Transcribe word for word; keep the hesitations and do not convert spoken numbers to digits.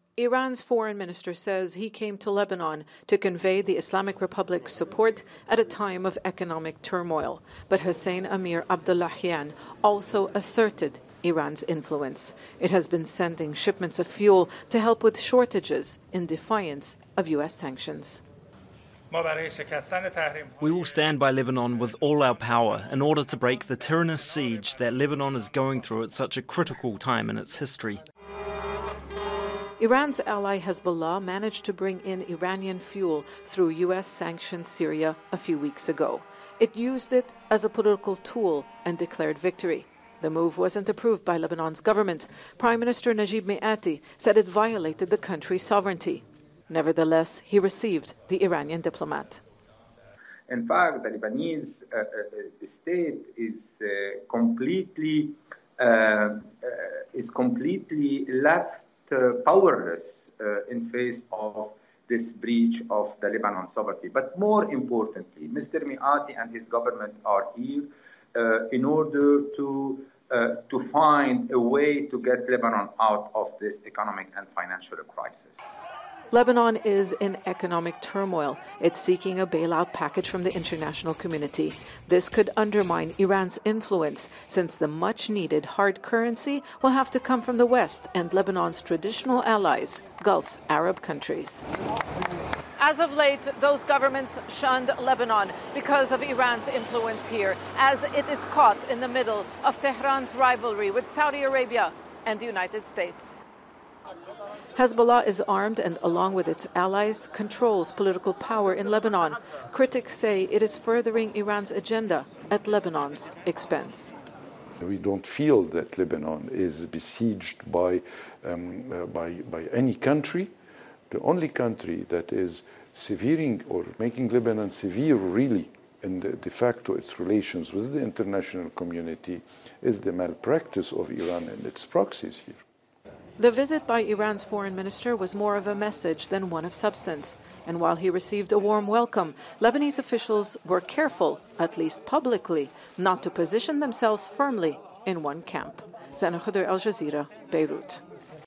Iran's foreign minister says he came to Lebanon to convey the Islamic Republic's support at a time of economic turmoil. But Hussein Amir Abdullahian also asserted Iran's influence. It has been sending shipments of fuel to help with shortages in defiance of U S sanctions. We will stand by Lebanon with all our power in order to break the tyrannous siege that Lebanon is going through at such a critical time in its history. Iran's ally Hezbollah managed to bring in Iranian fuel through U S-sanctioned Syria a few weeks ago. It used it as a political tool and declared victory. The move wasn't approved by Lebanon's government. Prime Minister Najib Mikati said it violated the country's sovereignty. Nevertheless, he received the Iranian diplomat. In fact, the Lebanese uh, uh, state is uh, completely uh, uh, is completely left uh, powerless uh, in face of this breach of the Lebanon sovereignty. But more importantly, Mister Mikati and his government are here uh, in order to uh, to find a way to get Lebanon out of this economic and financial crisis. Lebanon is in economic turmoil. It's seeking a bailout package from the international community. This could undermine Iran's influence, since the much-needed hard currency will have to come from the West and Lebanon's traditional allies, Gulf Arab countries. As of late, those governments shunned Lebanon because of Iran's influence here, as it is caught in the middle of Tehran's rivalry with Saudi Arabia and the United States. Hezbollah is armed and, along with its allies, controls political power in Lebanon. Critics say it is furthering Iran's agenda at Lebanon's expense. We don't feel that Lebanon is besieged by, um, uh, by, by any country. The only country that is severing or making Lebanon severe, really, in the, de facto its relations with the international community is the malpractice of Iran and its proxies here. The visit by Iran's foreign minister was more of a message than one of substance. And while he received a warm welcome, Lebanese officials were careful, at least publicly, not to position themselves firmly in one camp. Zana Khudur, Al Jazeera, Beirut.